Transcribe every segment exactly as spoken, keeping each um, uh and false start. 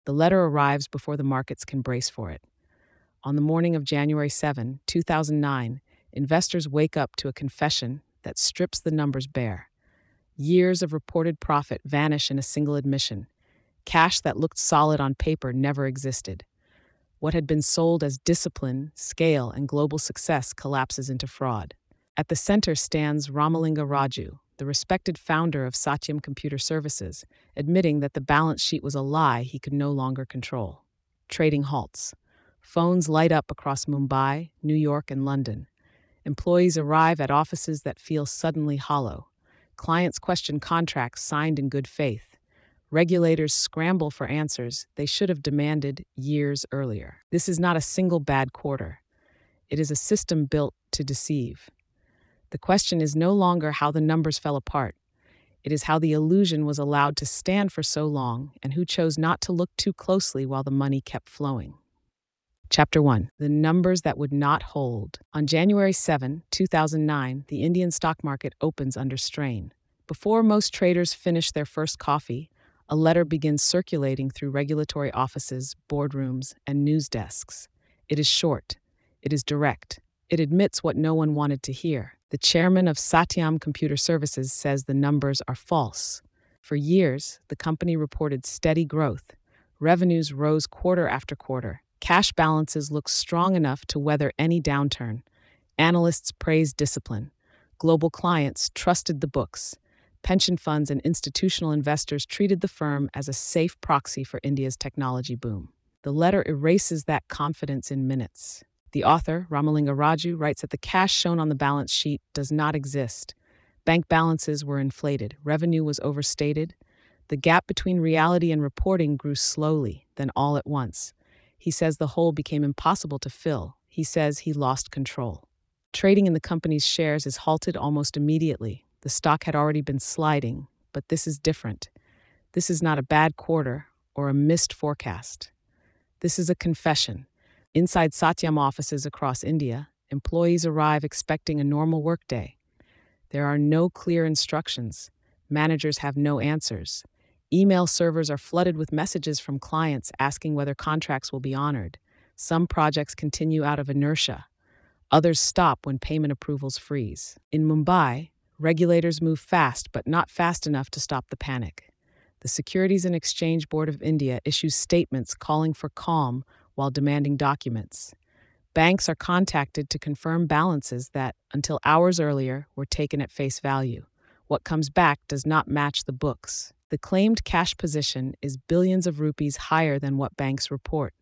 The letter arrives before the markets can brace for it. On the morning of January seventh, two thousand nine, investors wake up to a confession that strips the numbers bare. Years of reported profit vanish in a single admission. Cash that looked solid on paper never existed. What had been sold as discipline, scale, and global success collapses into fraud. At the center stands Ramalinga Raju, the respected founder of Satyam Computer Services, admitting that the balance sheet was a lie he could no longer control. Trading halts. Phones light up across Mumbai, New York, and London. Employees arrive at offices that feel suddenly hollow. Clients question contracts signed in good faith. Regulators scramble for answers they should have demanded years earlier. This is not a single bad quarter. It is a system built to deceive. The question is no longer how the numbers fell apart. It is how the illusion was allowed to stand for so long and who chose not to look too closely while the money kept flowing. Chapter one. The numbers that would not hold. On January seventh, two thousand nine, the Indian stock market opens under strain. Before most traders finish their first coffee, a letter begins circulating through regulatory offices, boardrooms, and news desks. It is short. It is direct. It admits what no one wanted to hear. The chairman of Satyam Computer Services says the numbers are false. For years, the company reported steady growth. Revenues rose quarter after quarter. Cash balances looked strong enough to weather any downturn. Analysts praised discipline. Global clients trusted the books. Pension funds and institutional investors treated the firm as a safe proxy for India's technology boom. The letter erases that confidence in minutes. The author, Ramalinga Raju, writes that the cash shown on the balance sheet does not exist. Bank balances were inflated. Revenue was overstated. The gap between reality and reporting grew slowly, then all at once. He says the hole became impossible to fill. He says he lost control. Trading in the company's shares is halted almost immediately. The stock had already been sliding, but this is different. This is not a bad quarter or a missed forecast. This is a confession. Inside Satyam offices across India, employees arrive expecting a normal workday. There are no clear instructions. Managers have no answers. Email servers are flooded with messages from clients asking whether contracts will be honored. Some projects continue out of inertia. Others stop when payment approvals freeze. In Mumbai, regulators move fast, but not fast enough to stop the panic. The Securities and Exchange Board of India issues statements calling for calm while demanding documents. Banks are contacted to confirm balances that, until hours earlier, were taken at face value. What comes back does not match the books. The claimed cash position is billions of rupees higher than what banks report.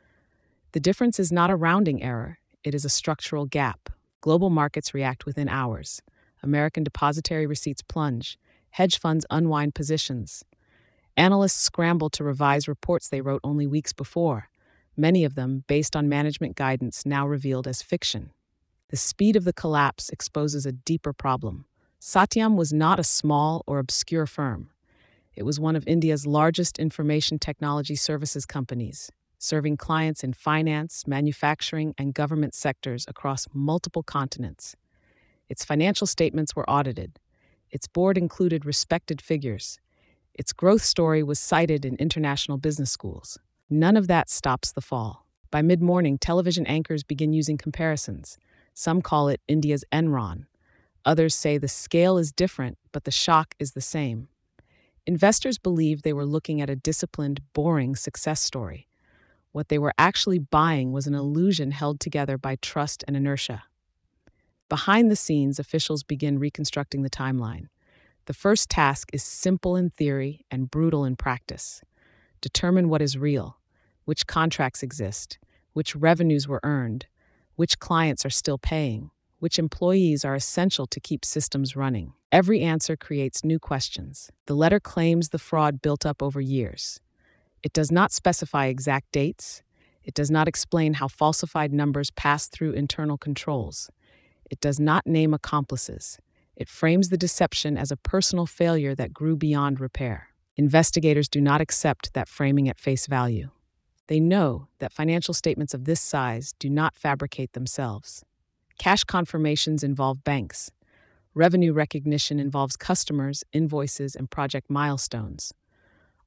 The difference is not a rounding error, it is a structural gap. Global markets react within hours. American depository receipts plunge. Hedge funds unwind positions. Analysts scramble to revise reports they wrote only weeks before, many of them based on management guidance now revealed as fiction. The speed of the collapse exposes a deeper problem. Satyam was not a small or obscure firm. It was one of India's largest information technology services companies, serving clients in finance, manufacturing, and government sectors across multiple continents. Its financial statements were audited. Its board included respected figures. Its growth story was cited in international business schools. None of that stops the fall. By mid-morning, television anchors begin using comparisons. Some call it India's Enron. Others say the scale is different, but the shock is the same. Investors believed they were looking at a disciplined, boring success story. What they were actually buying was an illusion held together by trust and inertia. Behind the scenes, officials begin reconstructing the timeline. The first task is simple in theory and brutal in practice. Determine what is real, which contracts exist, which revenues were earned, which clients are still paying, which employees are essential to keep systems running. Every answer creates new questions. The letter claims the fraud built up over years. It does not specify exact dates. It does not explain how falsified numbers pass through internal controls. It does not name accomplices. It frames the deception as a personal failure that grew beyond repair. Investigators do not accept that framing at face value. They know that financial statements of this size do not fabricate themselves. Cash confirmations involve banks. Revenue recognition involves customers, invoices, and project milestones.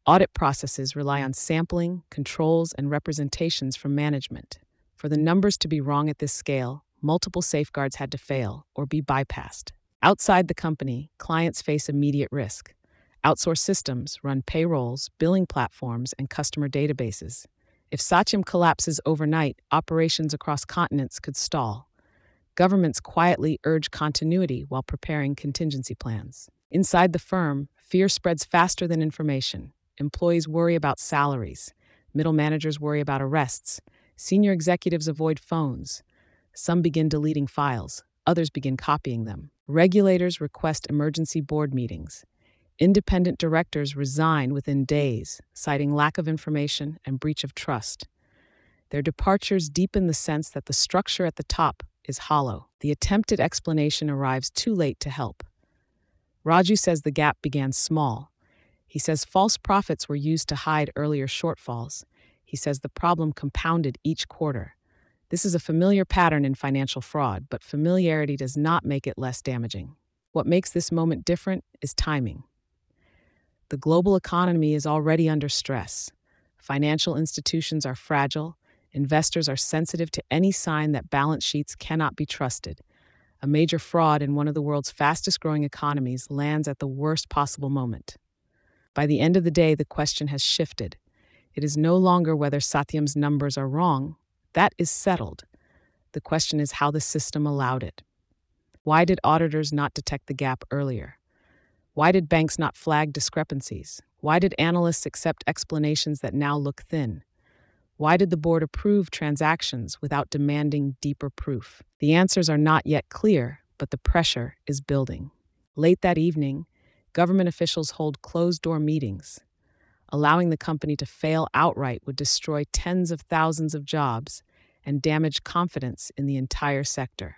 Audit processes rely on sampling, controls, and representations from management. For the numbers to be wrong at this scale, multiple safeguards had to fail or be bypassed. Outside the company, clients face immediate risk. Outsourced systems run payrolls, billing platforms, and customer databases. If Satyam collapses overnight, operations across continents could stall. Governments quietly urge continuity while preparing contingency plans. Inside the firm, fear spreads faster than information. Employees worry about salaries. Middle managers worry about arrests. Senior executives avoid phones. Some begin deleting files. Others begin copying them. Regulators request emergency board meetings. Independent directors resign within days, citing lack of information and breach of trust. Their departures deepen the sense that the structure at the top is hollow. The attempted explanation arrives too late to help. Raju says the gap began small. He says false profits were used to hide earlier shortfalls. He says the problem compounded each quarter. This is a familiar pattern in financial fraud, but familiarity does not make it less damaging. What makes this moment different is timing. The global economy is already under stress. Financial institutions are fragile. Investors are sensitive to any sign that balance sheets cannot be trusted. A major fraud in one of the world's fastest-growing economies lands at the worst possible moment. By the end of the day, the question has shifted. It is no longer whether Satyam's numbers are wrong. That is settled. The question is how the system allowed it. Why did auditors not detect the gap earlier? Why did banks not flag discrepancies? Why did analysts accept explanations that now look thin? Why did the board approve transactions without demanding deeper proof? The answers are not yet clear, but the pressure is building. Late that evening, government officials hold closed-door meetings. Allowing the company to fail outright would destroy tens of thousands of jobs and damage confidence in the entire sector.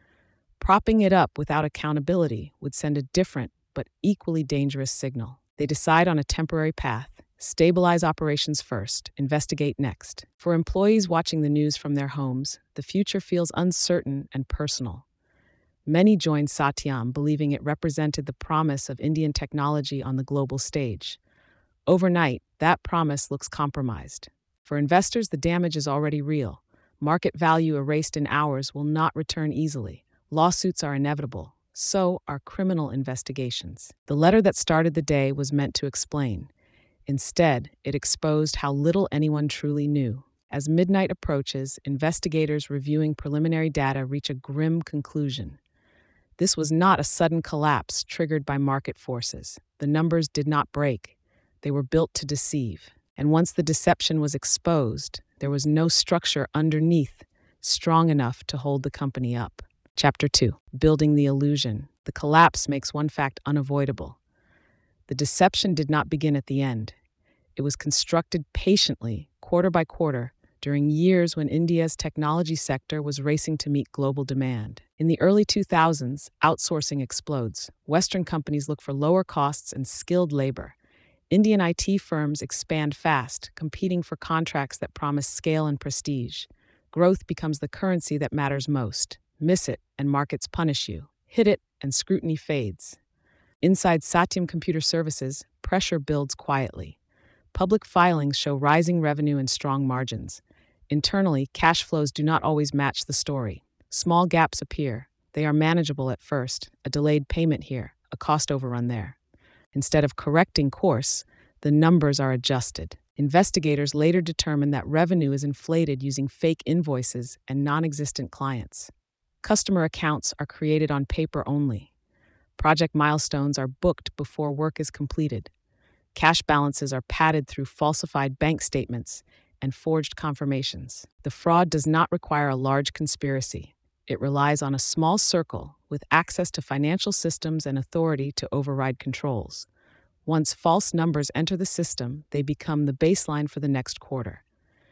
Propping it up without accountability would send a different but equally dangerous signal. They decide on a temporary path. Stabilize operations first, investigate next. For employees watching the news from their homes, the future feels uncertain and personal. Many joined Satyam believing it represented the promise of Indian technology on the global stage. Overnight, that promise looks compromised. For investors, the damage is already real. Market value erased in hours will not return easily. Lawsuits are inevitable. So are criminal investigations. The letter that started the day was meant to explain. Instead, it exposed how little anyone truly knew. As midnight approaches, investigators reviewing preliminary data reach a grim conclusion. This was not a sudden collapse triggered by market forces. The numbers did not break. They were built to deceive. And once the deception was exposed, there was no structure underneath strong enough to hold the company up. Chapter two. Building the illusion. The collapse makes one fact unavoidable. The deception did not begin at the end. It was constructed patiently, quarter by quarter, during years when India's technology sector was racing to meet global demand. In the early two thousands, outsourcing explodes. Western companies look for lower costs and skilled labor. Indian I T firms expand fast, competing for contracts that promise scale and prestige. Growth becomes the currency that matters most. Miss it, and markets punish you. Hit it, and scrutiny fades. Inside Satyam Computer Services, pressure builds quietly. Public filings show rising revenue and strong margins. Internally, cash flows do not always match the story. Small gaps appear. They are manageable at first, a delayed payment here, a cost overrun there. Instead of correcting course, the numbers are adjusted. Investigators later determine that revenue is inflated using fake invoices and non-existent clients. Customer accounts are created on paper only. Project milestones are booked before work is completed. Cash balances are padded through falsified bank statements and forged confirmations. The fraud does not require a large conspiracy. It relies on a small circle with access to financial systems and authority to override controls. Once false numbers enter the system, they become the baseline for the next quarter.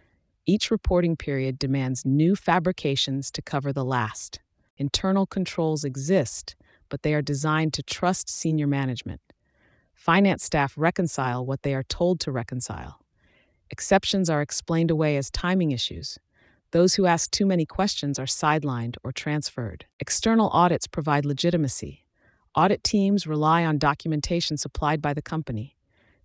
Each reporting period demands new fabrications to cover the last. Internal controls exist, but they are designed to trust senior management. Finance staff reconcile what they are told to reconcile. Exceptions are explained away as timing issues. Those who ask too many questions are sidelined or transferred. External audits provide legitimacy. Audit teams rely on documentation supplied by the company.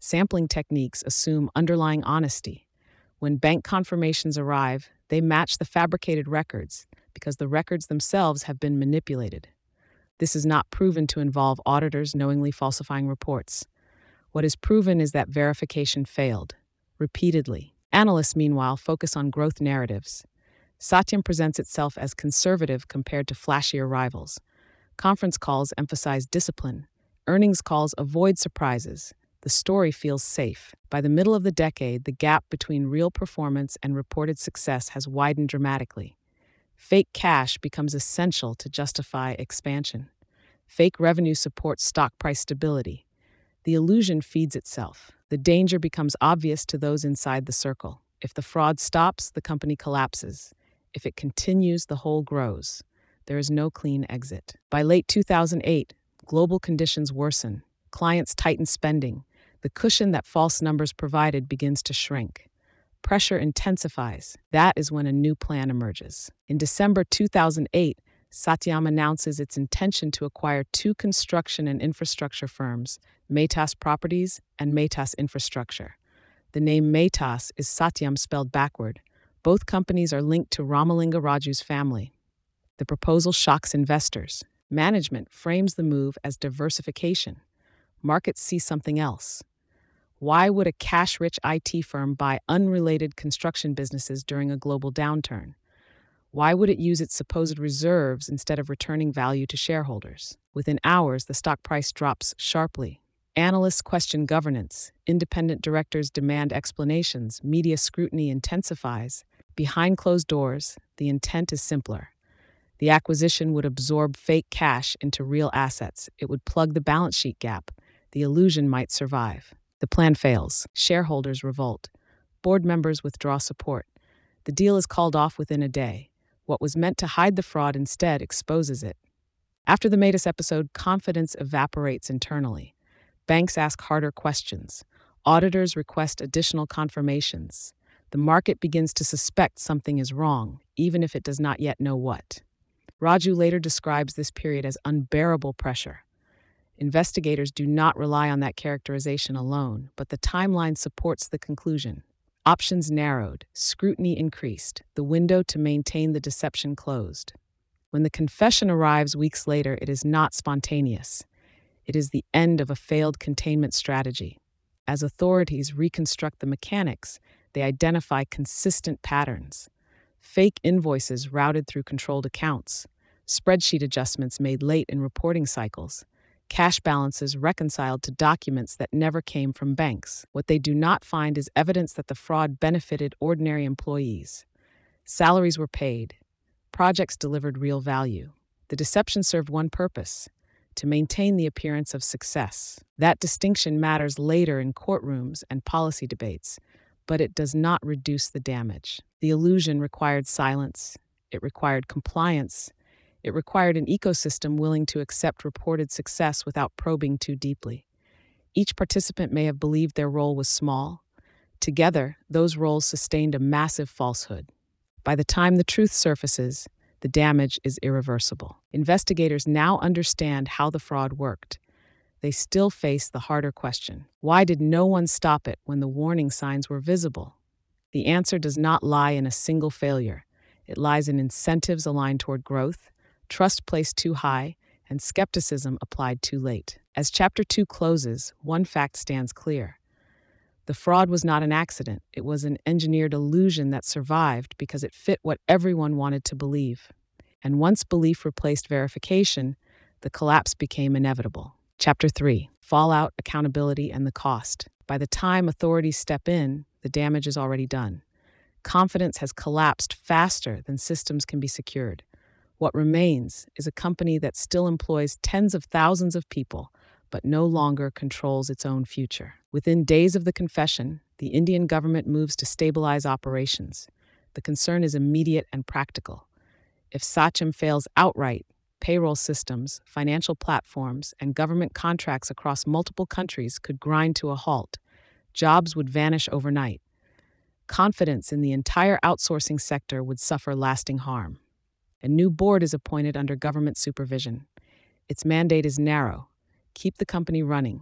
Sampling techniques assume underlying honesty. When bank confirmations arrive, they match the fabricated records because the records themselves have been manipulated. This is not proven to involve auditors knowingly falsifying reports. What is proven is that verification failed, repeatedly. Analysts, meanwhile, focus on growth narratives. Satyam presents itself as conservative compared to flashier rivals. Conference calls emphasize discipline. Earnings calls avoid surprises. The story feels safe. By the middle of the decade, the gap between real performance and reported success has widened dramatically. Fake cash becomes essential to justify expansion. Fake revenue supports stock price stability. The illusion feeds itself. The danger becomes obvious to those inside the circle. If the fraud stops, the company collapses. If it continues, the whole grows. There is no clean exit. By late two thousand eight, global conditions worsen. Clients tighten spending. The cushion that false numbers provided begins to shrink. Pressure intensifies. That is when a new plan emerges. In December two thousand eight, Satyam announces its intention to acquire two construction and infrastructure firms, Mehtas Properties and Mehtas Infrastructure. The name Mehtas is Satyam spelled backward. Both companies are linked to Ramalinga Raju's family. The proposal shocks investors. Management frames the move as diversification. Markets see something else. Why would a cash-rich I T firm buy unrelated construction businesses during a global downturn? Why would it use its supposed reserves instead of returning value to shareholders? Within hours, the stock price drops sharply. Analysts question governance. Independent directors demand explanations. Media scrutiny intensifies. Behind closed doors, the intent is simpler. The acquisition would absorb fake cash into real assets. It would plug the balance sheet gap. The illusion might survive. The plan fails. Shareholders revolt. Board members withdraw support. The deal is called off within a day. What was meant to hide the fraud instead exposes it. After the Mehtas episode, confidence evaporates internally. Banks ask harder questions. Auditors request additional confirmations. The market begins to suspect something is wrong, even if it does not yet know what. Raju later describes this period as unbearable pressure. Investigators do not rely on that characterization alone, but the timeline supports the conclusion. Options narrowed, scrutiny increased, the window to maintain the deception closed. When the confession arrives weeks later, it is not spontaneous. It is the end of a failed containment strategy. As authorities reconstruct the mechanics, they identify consistent patterns. Fake invoices routed through controlled accounts, spreadsheet adjustments made late in reporting cycles, cash balances reconciled to documents that never came from banks. What they do not find is evidence that the fraud benefited ordinary employees. Salaries were paid. Projects delivered real value. The deception served one purpose: to maintain the appearance of success. That distinction matters later in courtrooms and policy debates, but it does not reduce the damage. The illusion required silence. It required compliance. It required an ecosystem willing to accept reported success without probing too deeply. Each participant may have believed their role was small. Together, those roles sustained a massive falsehood. By the time the truth surfaces, the damage is irreversible. Investigators now understand how the fraud worked. They still face the harder question: why did no one stop it when the warning signs were visible? The answer does not lie in a single failure. It lies in incentives aligned toward growth, trust placed too high, and skepticism applied too late. As Chapter two closes, one fact stands clear. The fraud was not an accident. It was an engineered illusion that survived because it fit what everyone wanted to believe. And once belief replaced verification, the collapse became inevitable. Chapter three: Fallout, Accountability, and the Cost. By the time authorities step in, the damage is already done. Confidence has collapsed faster than systems can be secured. What remains is a company that still employs tens of thousands of people, but no longer controls its own future. Within days of the confession, the Indian government moves to stabilize operations. The concern is immediate and practical. If Satyam fails outright, payroll systems, financial platforms, and government contracts across multiple countries could grind to a halt. Jobs would vanish overnight. Confidence in the entire outsourcing sector would suffer lasting harm. A new board is appointed under government supervision. Its mandate is narrow: keep the company running.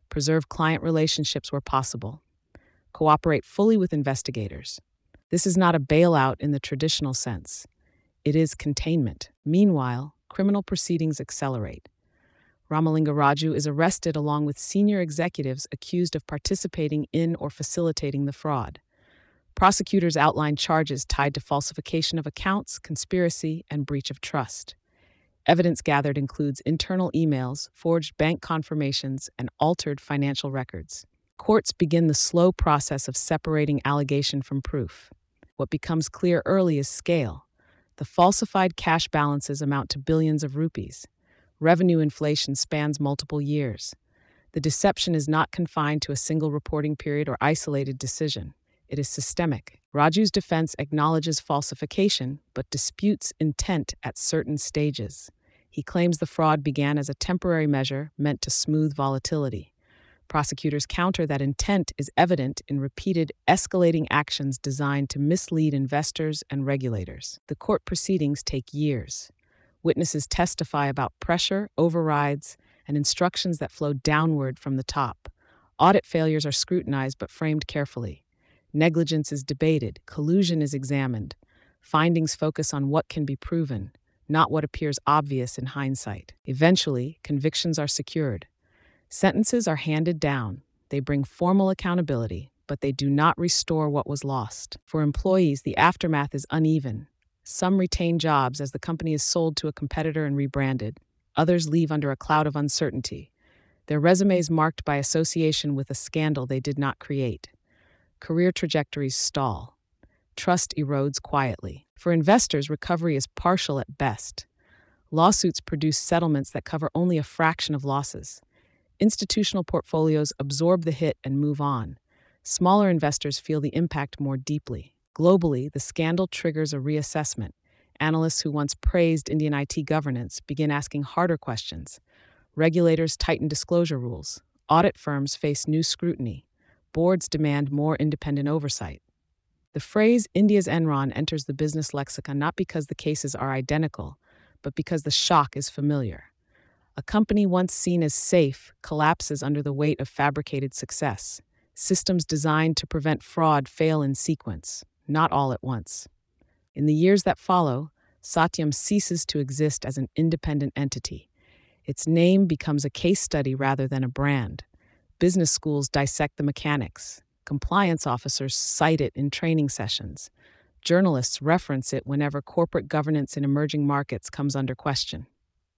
preserve client relationships where possible, cooperate fully with investigators. This is not a bailout in the traditional sense. It is containment. Meanwhile, criminal proceedings accelerate. Ramalinga Raju is arrested along with senior executives accused of participating in or facilitating the fraud. Prosecutors outline charges tied to falsification of accounts, conspiracy, and breach of trust. Evidence gathered includes internal emails, forged bank confirmations, and altered financial records. Courts begin the slow process of separating allegation from proof. What becomes clear early is scale. The falsified cash balances amount to billions of rupees. Revenue inflation spans multiple years. The deception is not confined to a single reporting period or isolated decision. It is systemic. Raju's defense acknowledges falsification, but disputes intent at certain stages. He claims the fraud began as a temporary measure meant to smooth volatility. Prosecutors counter that intent is evident in repeated, escalating actions designed to mislead investors and regulators. The court proceedings take years. Witnesses testify about pressure, overrides, and instructions that flow downward from the top. Audit failures are scrutinized but framed carefully. Negligence is debated, collusion is examined. Findings focus on what can be proven, not what appears obvious in hindsight. Eventually, convictions are secured. Sentences are handed down. They bring formal accountability, but they do not restore what was lost. For employees, the aftermath is uneven. Some retain jobs as the company is sold to a competitor and rebranded. Others leave under a cloud of uncertainty, their resumes marked by association with a scandal they did not create. Career trajectories stall. Trust erodes quietly. For investors, recovery is partial at best. Lawsuits produce settlements that cover only a fraction of losses. Institutional portfolios absorb the hit and move on. Smaller investors feel the impact more deeply. Globally, the scandal triggers a reassessment. Analysts who once praised Indian I T governance begin asking harder questions. Regulators tighten disclosure rules. Audit firms face new scrutiny. Boards demand more independent oversight. The phrase India's Enron enters the business lexicon not because the cases are identical, but because the shock is familiar. A company once seen as safe collapses under the weight of fabricated success. Systems designed to prevent fraud fail in sequence, not all at once. In the years that follow, Satyam ceases to exist as an independent entity. Its name becomes a case study rather than a brand. Business schools dissect the mechanics. Compliance officers cite it in training sessions. Journalists reference it whenever corporate governance in emerging markets comes under question.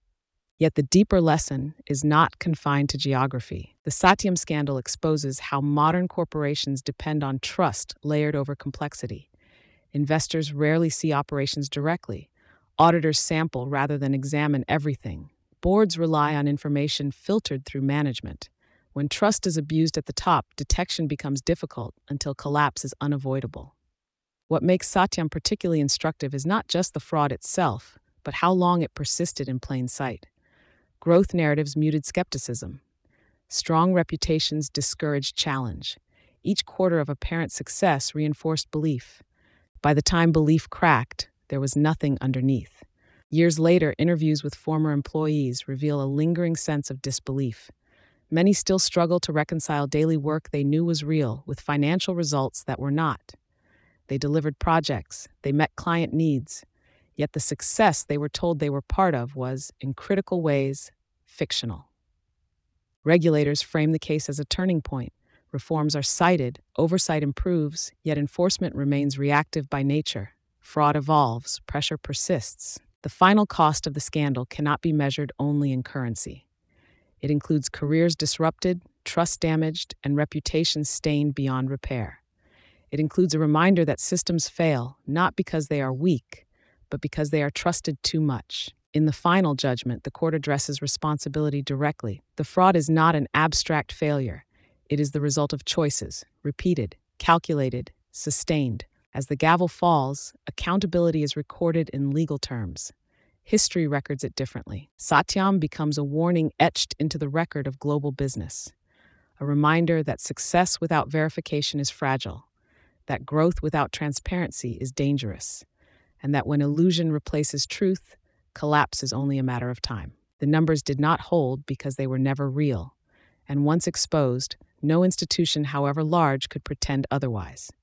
Yet the deeper lesson is not confined to geography. The Satyam scandal exposes how modern corporations depend on trust layered over complexity. Investors rarely see operations directly. Auditors sample rather than examine everything. Boards rely on information filtered through management. When trust is abused at the top, detection becomes difficult until collapse is unavoidable. What makes Satyam particularly instructive is not just the fraud itself, but how long it persisted in plain sight. Growth narratives muted skepticism. Strong reputations discouraged challenge. Each quarter of apparent success reinforced belief. By the time belief cracked, there was nothing underneath. Years later, interviews with former employees reveal a lingering sense of disbelief. Many still struggle to reconcile daily work they knew was real with financial results that were not. They delivered projects, they met client needs, yet the success they were told they were part of was, in critical ways, fictional. Regulators frame the case as a turning point. Reforms are cited, oversight improves, yet enforcement remains reactive by nature. Fraud evolves, pressure persists. The final cost of the scandal cannot be measured only in currency. It includes careers disrupted, trust damaged, and reputations stained beyond repair. It includes a reminder that systems fail not because they are weak, but because they are trusted too much. In the final judgment, the court addresses responsibility directly. The fraud is not an abstract failure. It is the result of choices, repeated, calculated, sustained. As the gavel falls, accountability is recorded in legal terms. History records it differently. Satyam becomes a warning etched into the record of global business, a reminder that success without verification is fragile, that growth without transparency is dangerous, and that when illusion replaces truth, collapse is only a matter of time. The numbers did not hold because they were never real, and once exposed, no institution, however large, could pretend otherwise.